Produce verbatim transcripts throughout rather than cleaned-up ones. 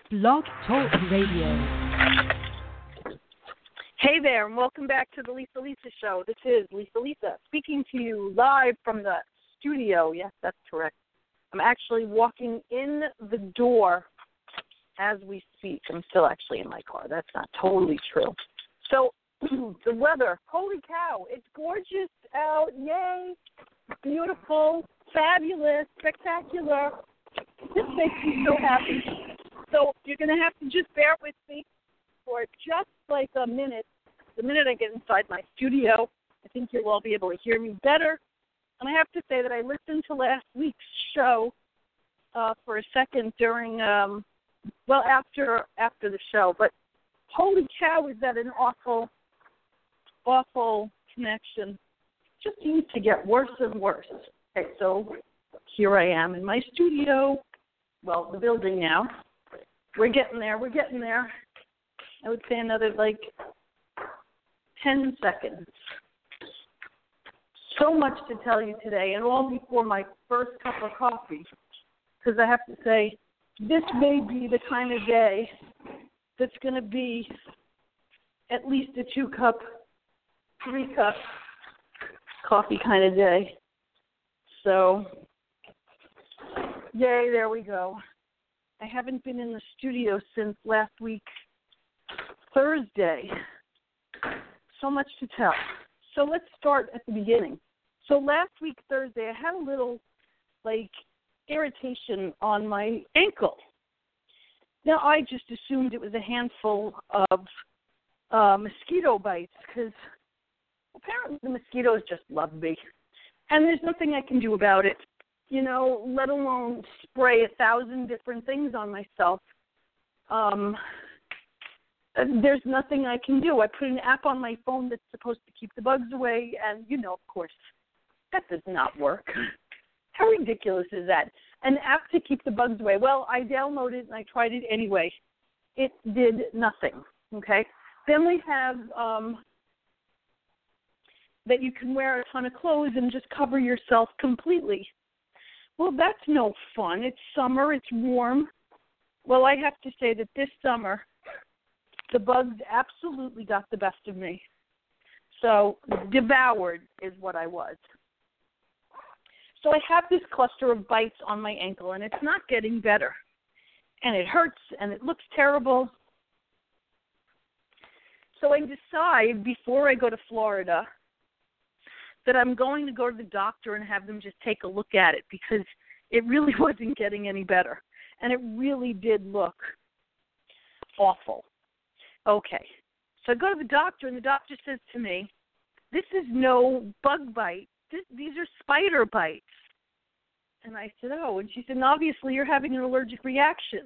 Blog Talk Radio. Hey there, and welcome back to the Lisa Lisa Show. This is Lisa Lisa speaking to you live from the studio. Yes, that's correct. I'm actually walking in the door as we speak. I'm still actually in my car. That's not totally true. So the weather, holy cow, it's gorgeous out. Yay. Beautiful, fabulous, spectacular. This makes me so happy. So you're going to have to just bear with me for just like a minute. The minute I get inside my studio, I think you'll all be able to hear me better. And I have to say that I listened to last week's show uh, for a second during, um, well, after after the show. But holy cow, is that an awful, awful connection. It just seems to get worse and worse. Okay, so here I am in my studio. Well, the building now. We're getting there. We're getting there. I would say another, like, ten seconds. So much to tell you today, and all before my first cup of coffee, because I have to say, this may be the kind of day that's going to be at least a two-cup, three-cup coffee kind of day. So, yay, there we go. I haven't been in the studio since last week, Thursday. So much to tell. So let's start at the beginning. So last week, Thursday, I had a little, like, irritation on my ankle. Now, I just assumed it was a handful of uh, mosquito bites because apparently the mosquitoes just love me. And there's nothing I can do about it. You know, let alone spray a thousand different things on myself. Um, there's nothing I can do. I put an app on my phone that's supposed to keep the bugs away, and, you know, of course, that does not work. How ridiculous is that? An app to keep the bugs away. Well, I downloaded it, and I tried it anyway. It did nothing, okay? Then we have um, that you can wear a ton of clothes and just cover yourself completely. Well, that's no fun. It's summer. It's warm. Well, I have to say that this summer, the bugs absolutely got the best of me. So devoured is what I was. So I have this cluster of bites on my ankle, and it's not getting better. And it hurts, and it looks terrible. So I decide before I go to Florida that I'm going to go to the doctor and have them just take a look at it because it really wasn't getting any better. And it really did look awful. Okay. So I go to the doctor, and the doctor says to me, this is no bug bite. This, these are spider bites. And I said, oh. And she said, obviously you're having an allergic reaction.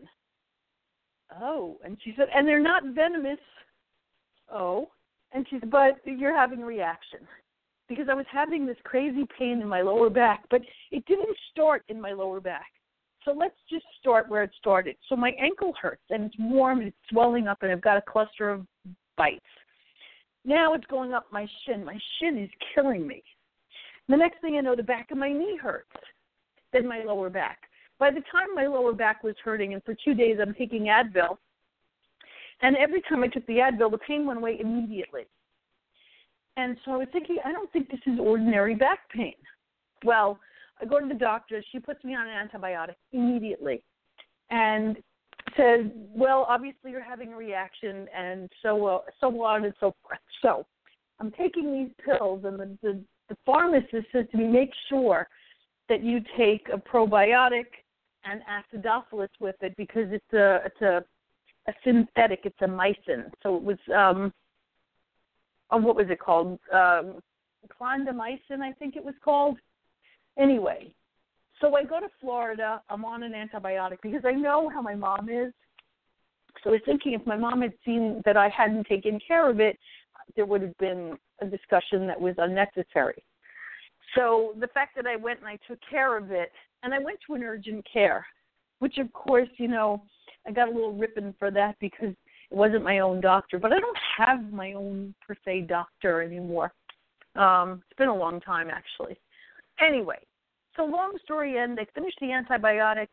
Oh. And she said, and they're not venomous. Oh. And she said, but you're having a reaction. Because I was having this crazy pain in my lower back, but it didn't start in my lower back. So let's just start where it started. So my ankle hurts, and it's warm, and it's swelling up, and I've got a cluster of bites. Now it's going up my shin. My shin is killing me. The next thing I know, the back of my knee hurts, then my lower back. By the time my lower back was hurting, and for two days I'm taking Advil, and every time I took the Advil, the pain went away immediately. And so I was thinking, I don't think this is ordinary back pain. Well, I go to the doctor. She puts me on an antibiotic immediately and says, well, obviously you're having a reaction and so uh, so on and so forth. So I'm taking these pills, and the, the, the pharmacist says to me, make sure that you take a probiotic and acidophilus with it because it's a, it's a, a synthetic. It's a mycin. So it was... Um, Oh, what was it called? Um, Clindamycin, I think it was called. Anyway, so I go to Florida. I'm on an antibiotic because I know how my mom is. So I was thinking if my mom had seen that I hadn't taken care of it, there would have been a discussion that was unnecessary. So the fact that I went and I took care of it, and I went to an urgent care, which, of course, you know, I got a little ripping for that because it wasn't my own doctor, but I don't have my own, per se, doctor anymore. Um, it's been a long time, actually. Anyway, so long story end, they finished the antibiotic,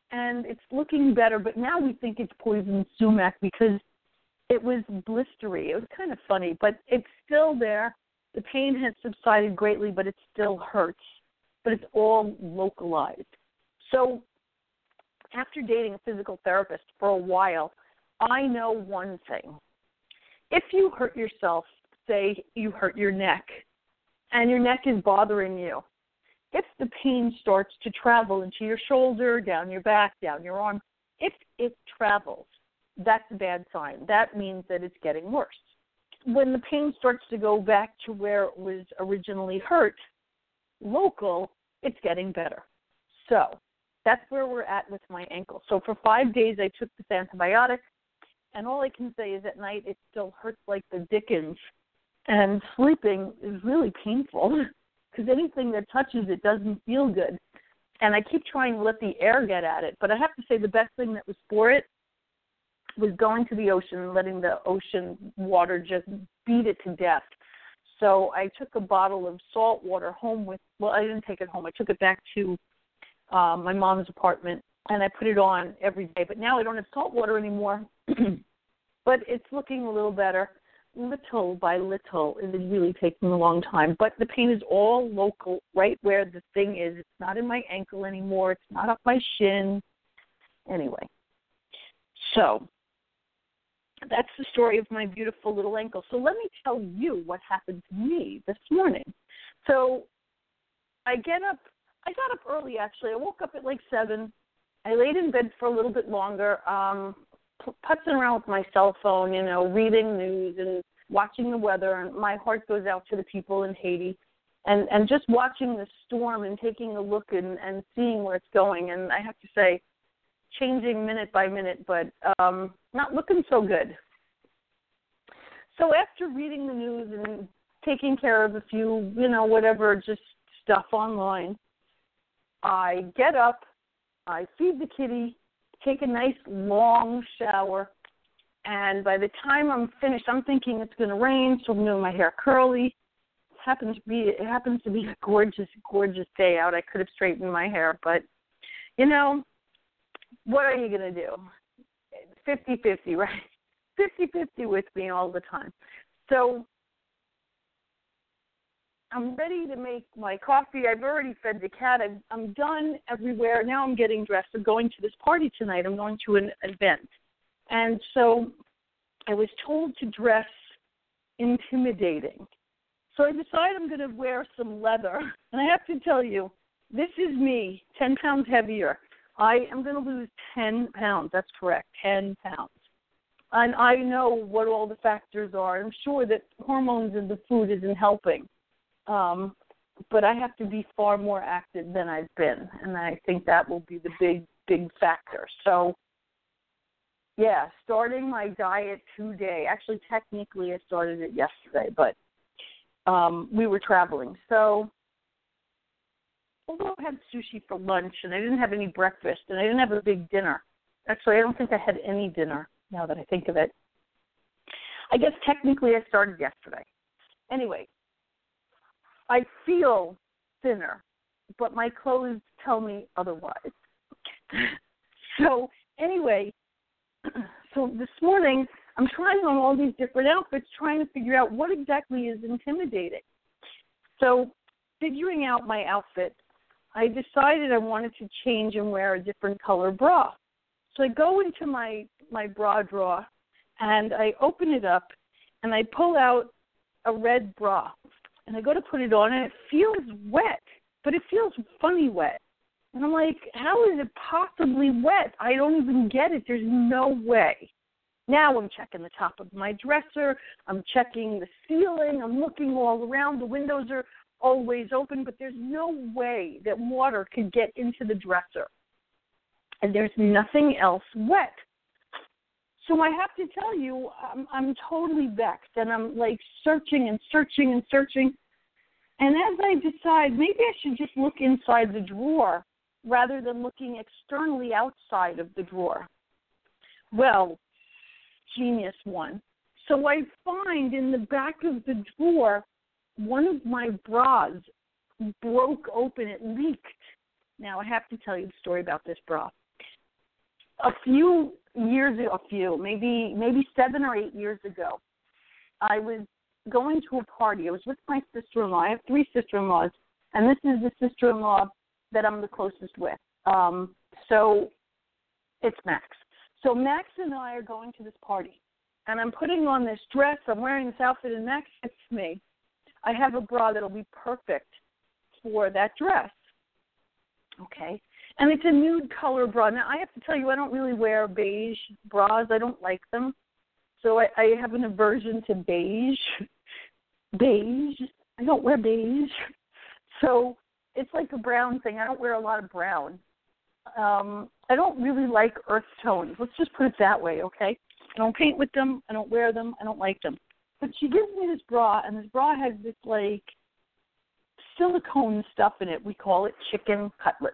and it's looking better. But now we think it's poison sumac because it was blistery. It was kind of funny, but it's still there. The pain has subsided greatly, but it still hurts. But it's all localized. So after dating a physical therapist for a while, I know one thing. If you hurt yourself, say you hurt your neck, and your neck is bothering you, if the pain starts to travel into your shoulder, down your back, down your arm, if it travels, that's a bad sign. That means that it's getting worse. When the pain starts to go back to where it was originally hurt, local, it's getting better. So that's where we're at with my ankle. So for five days I took this antibiotic, and all I can say is at night it still hurts like the dickens, and sleeping is really painful because anything that touches it doesn't feel good. And I keep trying to let the air get at it, but I have to say the best thing that was for it was going to the ocean and letting the ocean water just beat it to death. So I took a bottle of salt water home with, well, I didn't take it home. I took it back to uh, my mom's apartment, and I put it on every day. But now I don't have salt water anymore, but it's looking a little better. Little by little. It is really taking a long time. But the pain is all local, right where the thing is. It's not in my ankle anymore. It's not up my shin. Anyway, so that's the story of my beautiful little ankle. So let me tell you what happened to me this morning. So I get up, I got up early actually. I woke up at like seven. I laid in bed for a little bit longer, um, putzing around with my cell phone, you know, reading news and watching the weather. And my heart goes out to the people in Haiti. And, and just watching the storm and taking a look and, and seeing where it's going. And I have to say, changing minute by minute, but um, not looking so good. So after reading the news and taking care of a few, you know, whatever, just stuff online, I get up, I feed the kitty, take a nice long shower, and by the time I'm finished, I'm thinking it's going to rain, so I'm doing my hair curly. It happens to be, it happens to be a gorgeous, gorgeous day out. I could have straightened my hair, but, you know, what are you going to do? fifty-fifty, right? fifty-fifty with me all the time. So I'm ready to make my coffee. I've already fed the cat. I've, I'm done everywhere. Now I'm getting dressed. I'm going to this party tonight. I'm going to an event. And so I was told to dress intimidating. So I decided I'm going to wear some leather. And I have to tell you, this is me, ten pounds heavier. I am going to lose ten pounds. That's correct, ten pounds. And I know what all the factors are. I'm sure that hormones in the food isn't helping. Um, but I have to be far more active than I've been. And I think that will be the big, big factor. So, yeah, starting my diet today. Actually, technically, I started it yesterday, but um, we were traveling. So, although I had sushi for lunch and I didn't have any breakfast and I didn't have a big dinner. Actually, I don't think I had any dinner now that I think of it. I guess technically I started yesterday. Anyway, I feel thinner, but my clothes tell me otherwise. So anyway, so this morning I'm trying on all these different outfits, trying to figure out what exactly is intimidating. So figuring out my outfit, I decided I wanted to change and wear a different color bra. So I go into my, my bra drawer, and I open it up, and I pull out a red bra. And I go to put it on, and it feels wet, but it feels funny wet. And I'm like, how is it possibly wet? I don't even get it. There's no way. Now I'm checking the top of my dresser. I'm checking the ceiling. I'm looking all around. The windows are always open, but there's no way that water could get into the dresser. And there's nothing else wet. So I have to tell you, I'm, I'm totally vexed, and I'm like searching and searching and searching. And as I decide, maybe I should just look inside the drawer rather than looking externally outside of the drawer. Well, genius one. So I find in the back of the drawer, one of my bras broke open. It leaked. Now, I have to tell you the story about this bra. a few years ago, a few, maybe maybe seven or eight years ago, I was going to a party. I was with my sister-in-law. I have three sister-in-laws, and this is the sister-in-law that I'm the closest with. Um, so it's Max. So Max and I are going to this party, and I'm putting on this dress. I'm wearing this outfit, and Max says to me, I have a bra that'll be perfect for that dress. Okay. And it's a nude color bra. Now, I have to tell you, I don't really wear beige bras. I don't like them. So I, I have an aversion to beige. Beige. I don't wear beige. So it's like a brown thing. I don't wear a lot of brown. Um, I don't really like earth tones. Let's just put it that way, okay? I don't paint with them. I don't wear them. I don't like them. But she gives me this bra, and this bra has this, like, silicone stuff in it. We call it chicken cutlet.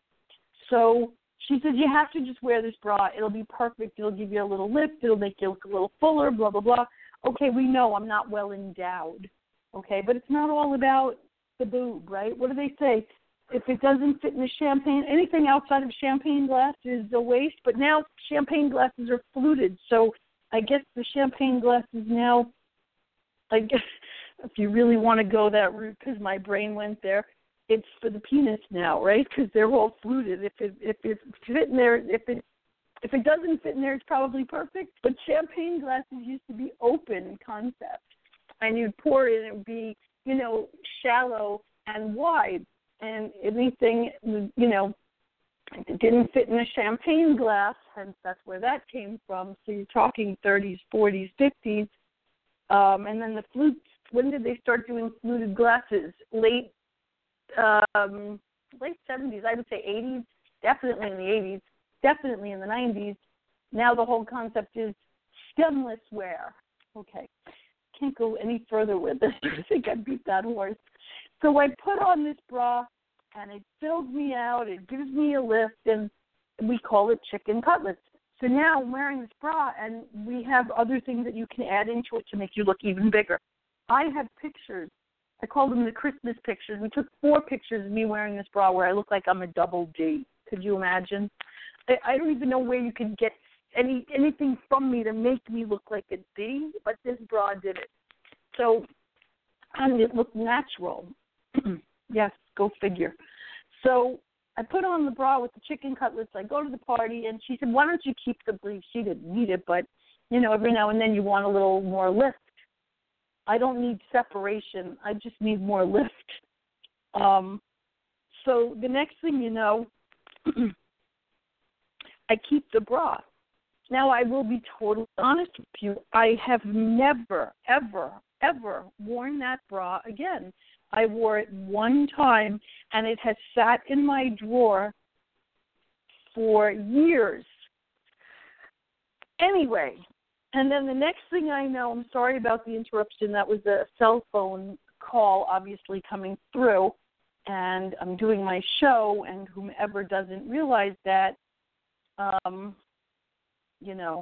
So she says, you have to just wear this bra. It'll be perfect. It'll give you a little lift. It'll make you look a little fuller, blah, blah, blah. Okay, we know I'm not well endowed, okay? But it's not all about the boob, right? What do they say? If it doesn't fit in the champagne, anything outside of champagne glass is a waste. But now champagne glasses are fluted. So I guess the champagne glass is now, I guess, if you really want to go that route, because my brain went there, it's for the penis now, right? Because they're all fluted. If it if it fit in there, if it if it doesn't fit in there, it's probably perfect. But champagne glasses used to be open concept, and you'd pour it, and it would be, you know, shallow and wide, and anything, you know, it didn't fit in a champagne glass, hence that's where that came from. So you're talking thirties, forties, fifties, um, and then the flutes. When did they start doing fluted glasses? Late, um, late seventies, I would say eighties, definitely in the eighties, definitely in the nineties. Now the whole concept is stemless wear. Okay, can't go any further with this. I think I beat that horse. So I put on this bra, and it fills me out. It gives me a lift, and we call it chicken cutlets. So now I'm wearing this bra, and we have other things that you can add into it to make you look even bigger. I have pictures. I call them the Christmas pictures. We took four pictures of me wearing this bra where I look like I'm a double D. Could you imagine? I, I don't even know where you could get any anything from me to make me look like a D, but this bra did it. So, and it looked natural. Yes, go figure. So I put on the bra with the chicken cutlets. I go to the party, and she said, why don't you keep the brief? She didn't need it, but, you know, every now and then you want a little more lift. I don't need separation. I just need more lift. Um, so the next thing you know, I keep the bra. Now, I will be totally honest with you. I have never, ever, ever worn that bra again. I wore it one time, and it has sat in my drawer for years. Anyway, and then the next thing I know, I'm sorry about the interruption. That was a cell phone call, obviously, coming through, and I'm doing my show, and whomever doesn't realize that, um, you know,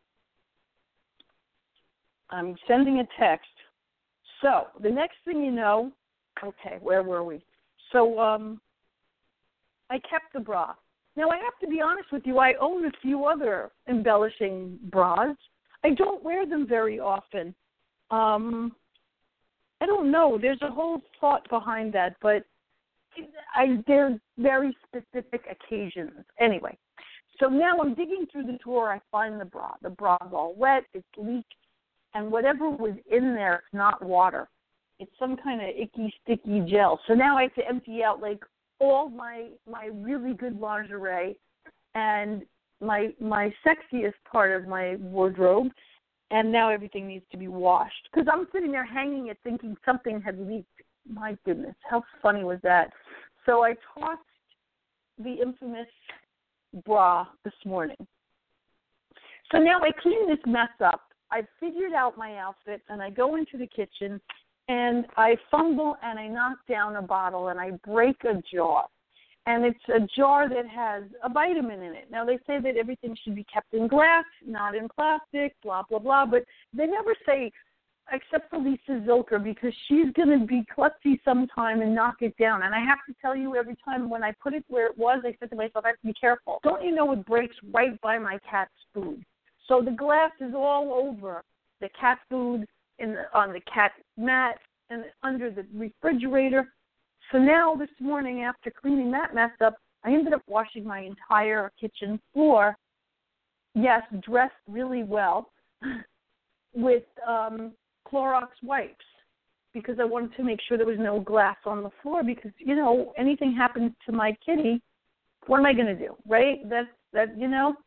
I'm sending a text. So the next thing you know, okay, where were we? So um, I kept the bra. Now, I have to be honest with you. I own a few other embellishing bras. I don't wear them very often. Um, I don't know. There's a whole thought behind that, but I, they're very specific occasions. Anyway, so now I'm digging through the drawer. I find the bra. The bra's all wet. It's leaked. And whatever was in there, it's not water. It's some kind of icky, sticky gel. So now I have to empty out, like, all my my really good lingerie and my my sexiest part of my wardrobe, and now everything needs to be washed. Because I'm sitting there hanging it thinking something had leaked. My goodness, how funny was that? So I tossed the infamous bra this morning. So now I clean this mess up. I've figured out my outfit, and I go into the kitchen, and I fumble, and I knock down a bottle, and I break a jar. And it's a jar that has a vitamin in it. Now, they say that everything should be kept in glass, not in plastic, blah, blah, blah, but they never say except for Lisa Zilker, because she's going to be klutzy sometime and knock it down. And I have to tell you, every time when I put it where it was, I said to myself, I have to be careful. Don't you know it breaks right by my cat's food? So the glass is all over the cat food, in the, on the cat mat, and under the refrigerator. So now this morning, after cleaning that mess up, I ended up washing my entire kitchen floor. Yes, dressed really well with um, Clorox wipes, because I wanted to make sure there was no glass on the floor, because, you know, anything happens to my kitty, what am I going to do, right? That's, that, you know.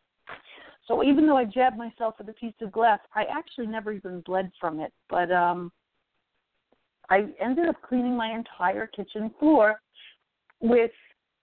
So even though I jabbed myself with a piece of glass, I actually never even bled from it. But um, I ended up cleaning my entire kitchen floor with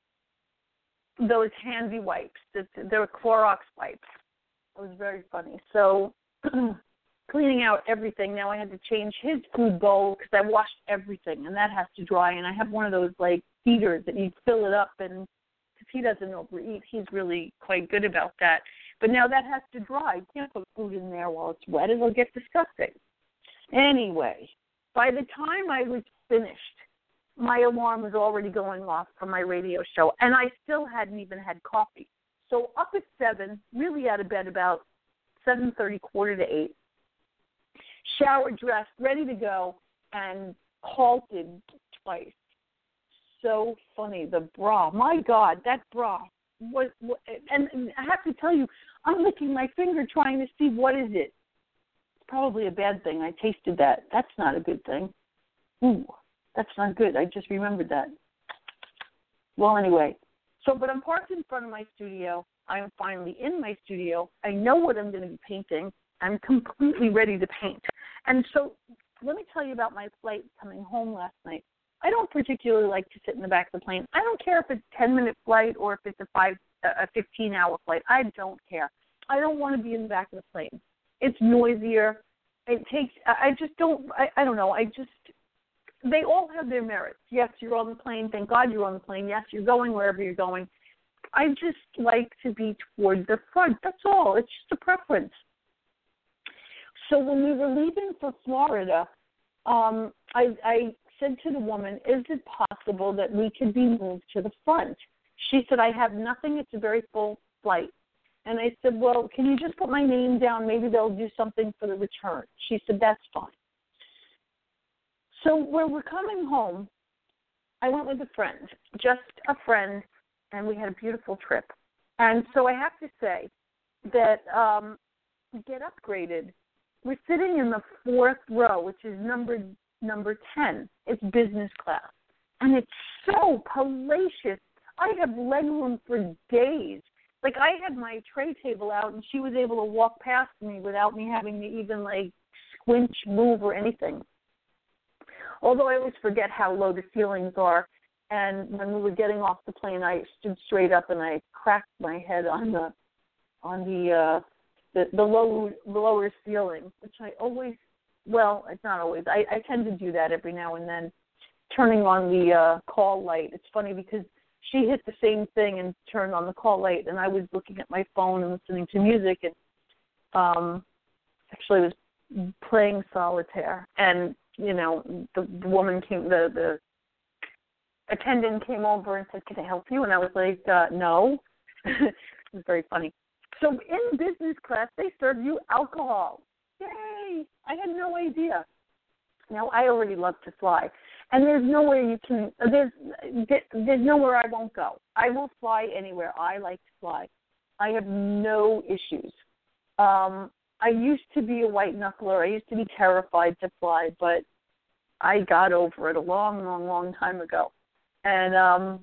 those handy wipes. They were Clorox wipes. It was very funny. So cleaning out everything. Now I had to change his food bowl because I washed everything, and that has to dry. And I have one of those, like, feeders that you fill it up, and because he doesn't overeat, he's really quite good about that. But now that has to dry. You can't put food in there while it's wet. It'll get disgusting. Anyway, by the time I was finished, my alarm was already going off for my radio show, and I still hadn't even had coffee. So up at seven, really out of bed about seven thirty, quarter to eight, shower, dressed, ready to go, and halted twice. So funny, the bra. My God, that bra. What, what, and, and I have to tell you, I'm licking my finger trying to see what is it. It's probably a bad thing. I tasted that. That's not a good thing. Ooh, that's not good. I just remembered that. Well, anyway, so, but I'm parked in front of my studio. I'm finally in my studio. I know what I'm going to be painting. I'm completely ready to paint. And so let me tell you about my flight coming home last night. I don't particularly like to sit in the back of the plane. I don't care if it's a ten-minute flight or if it's a five, a fifteen-hour flight. I don't care. I don't want to be in the back of the plane. It's noisier. It takes. I just don't. I, I don't know. I just. They all have their merits. Yes, you're on the plane. Thank God you're on the plane. Yes, you're going wherever you're going. I just like to be toward the front. That's all. It's just a preference. So when we were leaving for Florida, um, I, I said to the woman, is it possible that we could be moved to the front? She said, I have nothing. It's a very full flight. And I said, well, can you just put my name down? Maybe they'll do something for the return. She said, that's fine. So when we're coming home, I went with a friend, just a friend, and we had a beautiful trip. And so I have to say that um, we get upgraded. We're sitting in the fourth row, which is numbered number ten. It's business class. And it's so palatial. I have legroom for days. Like, I had my tray table out, and she was able to walk past me without me having to even, like, squinch, move, or anything. Although I always forget how low the ceilings are. And when we were getting off the plane, I stood straight up and I cracked my head on the on the uh, the, the low lower ceiling, which I always, well, it's not always. I, I tend to do that every now and then, turning on the uh, call light. It's funny because she hit the same thing and turned on the call light, and I was looking at my phone and listening to music, and um, actually I was playing solitaire. And you know, the, the woman came, the the attendant came over and said, can I help you? And I was like, uh, no. It was very funny. So in business class, they serve you alcohol. Yay! I had no idea. Now, I already love to fly. And there's nowhere you can, there's, there's nowhere I won't go. I will fly anywhere. I like to fly. I have no issues. Um, I used to be a white knuckler. I used to be terrified to fly, but I got over it a long, long, long time ago. And um,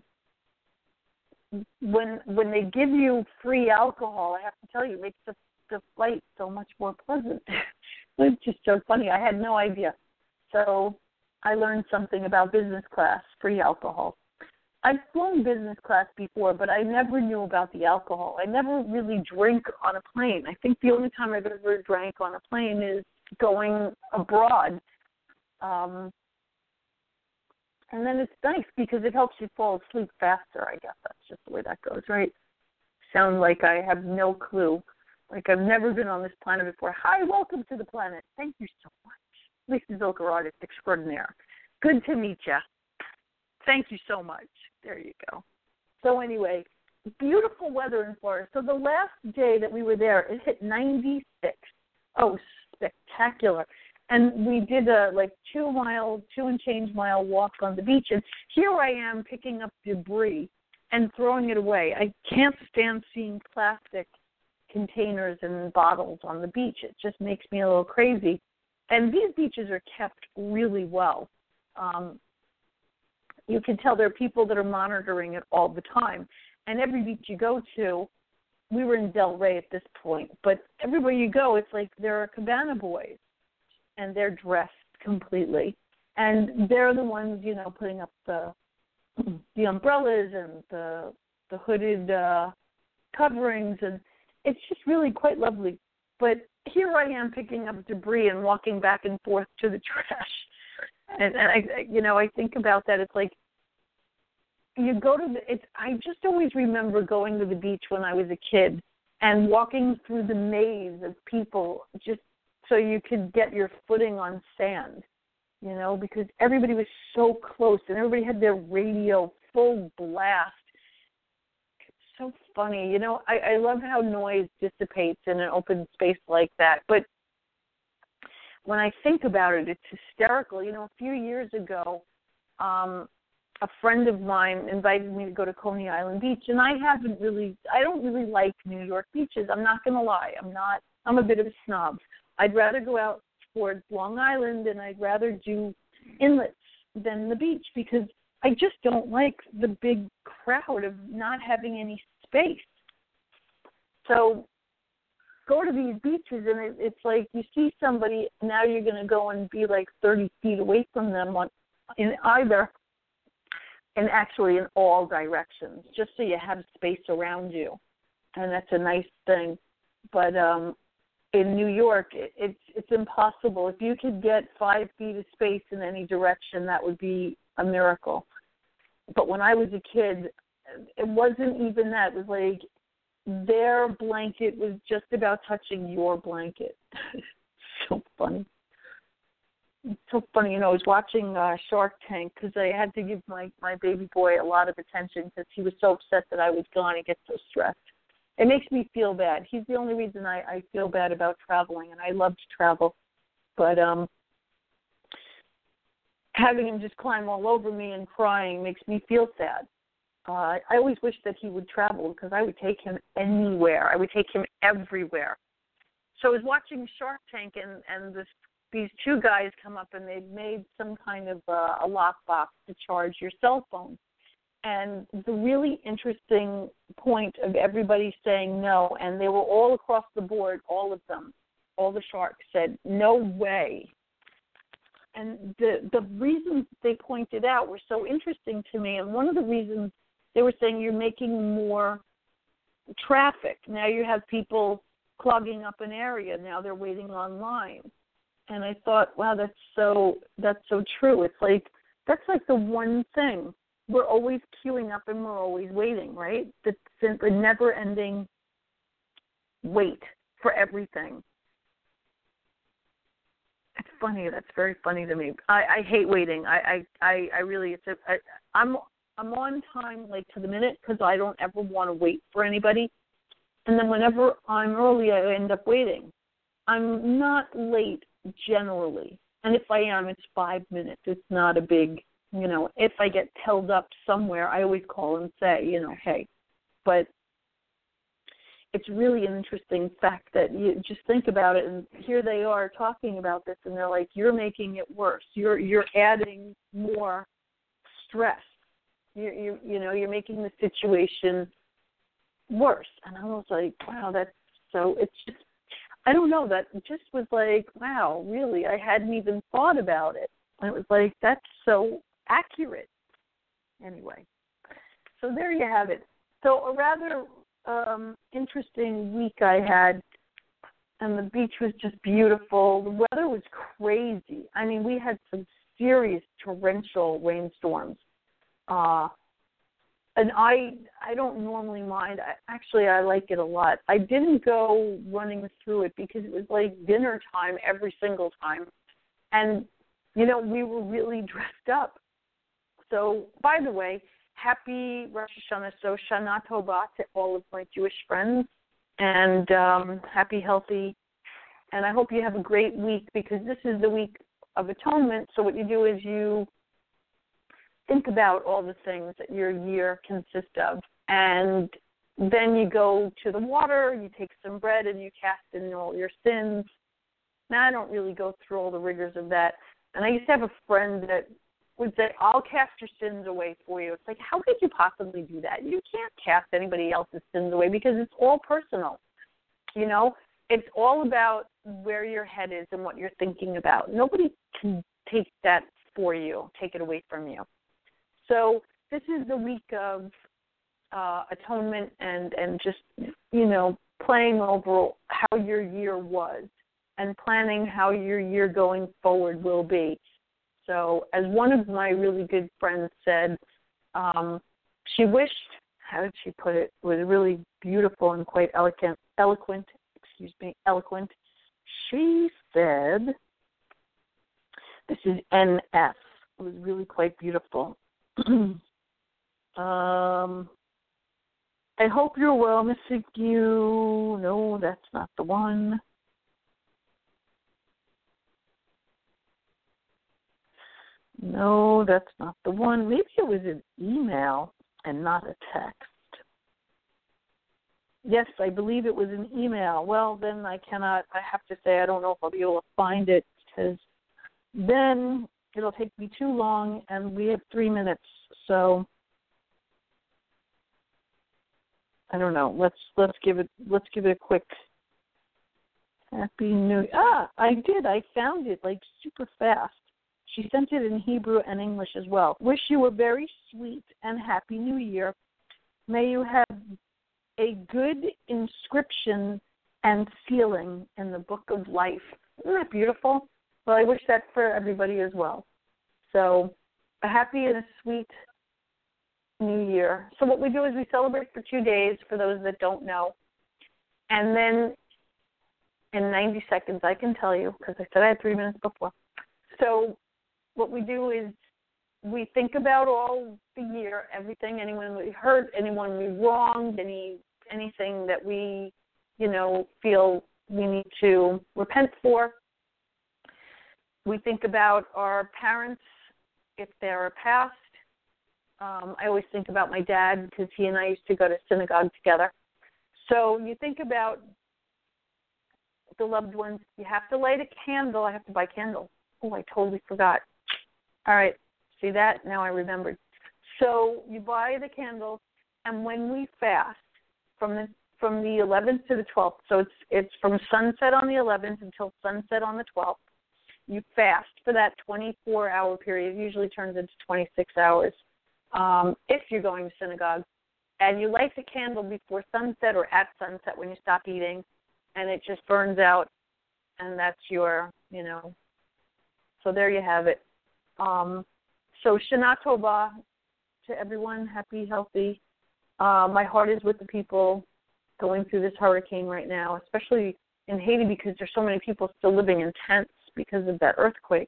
when when they give you free alcohol, I have to tell you, it makes the, the flight so much more pleasant. It's just so funny. I had no idea. So I learned something about business class, free alcohol. I've flown business class before, but I never knew about the alcohol. I never really drink on a plane. I think the only time I've ever drank on a plane is going abroad. Um, and then it's nice because it helps you fall asleep faster, I guess. That's just the way that goes, right? Sound like I have no clue. Like I've never been on this planet before. Hi, welcome to the planet. Thank you so much. Lisa Zilker, artist extraordinaire. Good to meet you. Thank you so much. There you go. So anyway, beautiful weather in Florida. So the last day that we were there, it hit ninety-six. Oh, spectacular. And we did a like two mile, two and change mile walk on the beach. And here I am picking up debris and throwing it away. I can't stand seeing plastic containers and bottles on the beach. It just makes me a little crazy. And these beaches are kept really well. Um, you can tell there are people that are monitoring it all the time. And every beach you go to, we were in Del Rey at this point, but everywhere you go, it's like there are cabana boys, and they're dressed completely. And they're the ones, you know, putting up the the umbrellas and the the hooded uh, coverings, and it's just really quite lovely. But here I am picking up debris and walking back and forth to the trash. And, and I, you know, I think about that. It's like you go to the, it's, I just always remember going to the beach when I was a kid and walking through the maze of people just so you could get your footing on sand, you know, because everybody was so close and everybody had their radio full blast. It's so funny. You know, I, I love how noise dissipates in an open space like that. But when I think about it, it's hysterical. You know, a few years ago, um, a friend of mine invited me to go to Coney Island Beach, and I haven't really, I don't really like New York beaches. I'm not going to lie. I'm not, I'm a bit of a snob. I'd rather go out towards Long Island, and I'd rather do inlets than the beach because I just don't like the big crowd of not having any space. So go to these beaches, and it, it's like you see somebody, now you're going to go and be like thirty feet away from them on, in either, and actually in all directions, just so you have space around you. And that's a nice thing. But um, in New York, it, it's it's impossible. If you could get five feet of space in any direction, that would be a miracle. But when I was a kid, it wasn't even that. It was like their blanket was just about touching your blanket. So funny. It's so funny. You know, I was watching uh, Shark Tank because I had to give my, my baby boy a lot of attention because he was so upset that I was gone. He gets so stressed. It makes me feel bad. He's the only reason I, I feel bad about traveling, and I love to travel. But um, having him just climb all over me and crying makes me feel sad. Uh, I always wish that he would travel because I would take him anywhere. I would take him everywhere. So I was watching Shark Tank, and, and this, these two guys come up, and they'd made some kind of uh, a lockbox to charge your cell phone. And the really interesting point of everybody saying no, and they were all across the board, all of them, all the sharks said, no way. And the the reasons they pointed out were so interesting to me. And one of the reasons they were saying you're making more traffic. Now you have people clogging up an area. Now they're waiting online. And I thought, wow, that's so that's so true. It's like that's like the one thing. We're always queuing up and we're always waiting, right? It's a never-ending wait for everything. It's funny. That's very funny to me. I, I hate waiting. I, I, I really, it's a, I, I'm I'm on time, like to the minute, because I don't ever want to wait for anybody. And then whenever I'm early, I end up waiting. I'm not late generally, and if I am, it's five minutes. It's not a big. You know, if I get held up somewhere, I always call and say, you know, hey. But it's really an interesting fact that you just think about it, and here they are talking about this, and they're like, you're making it worse. You're you're adding more stress. You you you know, you're making the situation worse. And I was like, wow, that's so. It's just, I don't know. That just was like, wow, really, I hadn't even thought about it. And it was like, that's so accurate. Anyway, so there you have it. So a rather um, interesting week I had, and the beach was just beautiful. The weather was crazy. I mean, we had some serious torrential rainstorms. Uh, and I I don't normally mind. I, actually, I like it a lot. I didn't go running through it because it was like dinner time every single time. And, you know, we were really dressed up. So, by the way, happy Rosh Hashanah, so Shana Tova to all of my Jewish friends, and um, happy, healthy, and I hope you have a great week, because this is the week of atonement. So what you do is you think about all the things that your year consists of, and then you go to the water, you take some bread, and you cast in all your sins. Now, I don't really go through all the rigors of that, and I used to have a friend that would say, I'll cast your sins away for you. It's like, how could you possibly do that? You can't cast anybody else's sins away, because it's all personal. You know, it's all about where your head is and what you're thinking about. Nobody can take that for you, take it away from you. So this is the week of uh, atonement and, and just, you know, playing over how your year was and planning how your year going forward will be. So as one of my really good friends said, um, she wished, how did she put it? It was really beautiful and quite eloquent, eloquent, excuse me, eloquent. She said, this is N F. It was really quite beautiful. um, I hope you're well, missing you. No, that's not the one. No, that's not the one. Maybe it was an email and not a text. Yes, I believe it was an email. Well, then I cannot, I have to say I don't know if I'll be able to find it, because then it'll take me too long, and we have three minutes. So I don't know. Let's let's give it let's give it a quick Happy New Ah, I did. I found it like super fast. She sent it in Hebrew and English as well. Wish you a very sweet and happy New Year. May you have a good inscription and sealing in the book of life. Isn't that beautiful? Well, I wish that for everybody as well. So a happy and a sweet New Year. So what we do is we celebrate for two days, for those that don't know. And then in ninety seconds, I can tell you, because I said I had three minutes before. So what we do is we think about all the year, everything, anyone we hurt, anyone we wronged, any anything that we, you know, feel we need to repent for. We think about our parents, if they're past. Um, I always think about my dad, because he and I used to go to synagogue together. So you think about the loved ones. You have to light a candle. I have to buy candles. Oh, I totally forgot. All right, see that? Now I remembered. So you buy the candles, and when we fast from the from the eleventh to the twelfth, so it's it's from sunset on the eleventh until sunset on the twelfth, you fast for that twenty-four hour period. It usually turns into twenty-six hours um, if you're going to synagogue. And you light the candle before sunset or at sunset when you stop eating, and it just burns out, and that's your, you know, so there you have it. Um, so Shana Tova to everyone, happy, healthy. Uh, my heart is with the people going through this hurricane right now, especially in Haiti, because there's so many people still living in tents because of that earthquake.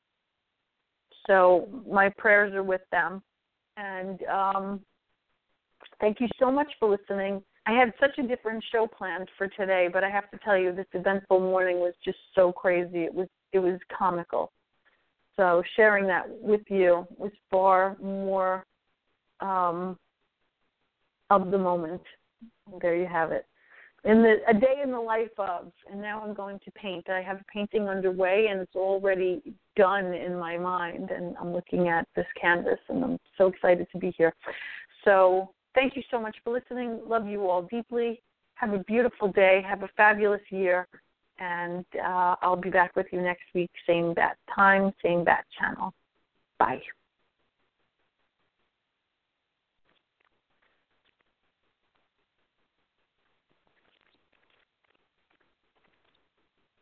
So my prayers are with them. And um, thank you so much for listening. I had such a different show planned for today, but I have to tell you, this eventful morning was just so crazy. It was it was comical. So sharing that with you was far more um, of the moment. There you have it. In the a day in the life of, and now I'm going to paint. I have painting underway, and it's already done in my mind, and I'm looking at this canvas, and I'm so excited to be here. So thank you so much for listening. Love you all deeply. Have a beautiful day. Have a fabulous year. And uh, I'll be back with you next week, same bat time, same bat channel. Bye.